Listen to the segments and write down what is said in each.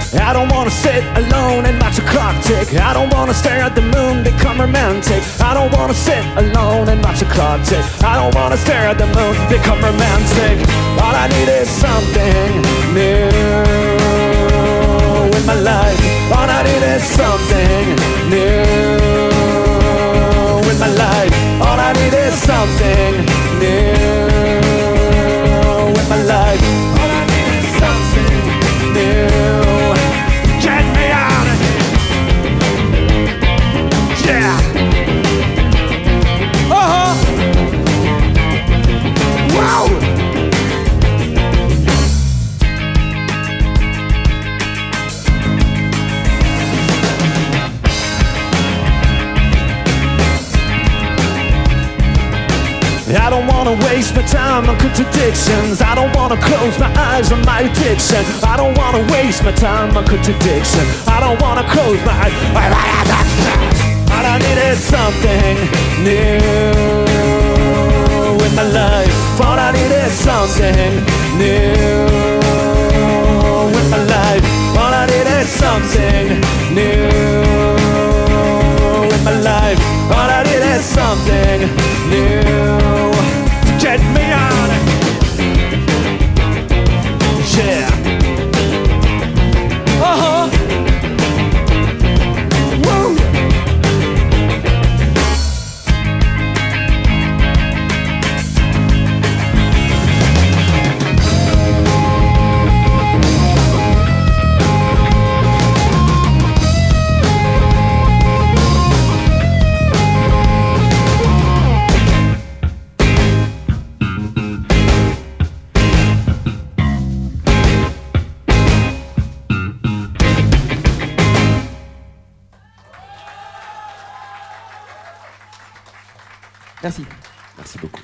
I don't wanna sit alone and watch a clock tick. I don't wanna stare at the moon, become romantic. I don't wanna sit alone and watch a clock tick. I don't wanna stare at the moon, become romantic. All I need is something new in my life. All I need is something new in my life. All I need is something new in my life. All I need is something new. Get me out of here. Yeah. Wow. I don't wanna waste my time on contradictions. I don't wanna close my eyes on my addiction. I don't wanna waste my time on contradiction. I don't wanna close my eyes. All I need is something new in my life. All I need is something new in my life. All I need is something new in my life. All I need is something new. Get me out of here. Yeah. Woo. Merci. Merci beaucoup.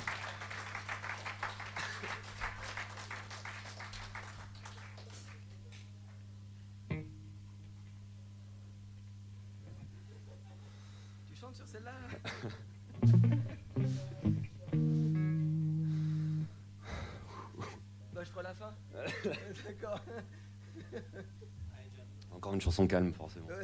Tu chantes sur celle-là? Bah je ferai la fin. D'accord. Encore une chanson calme, forcément.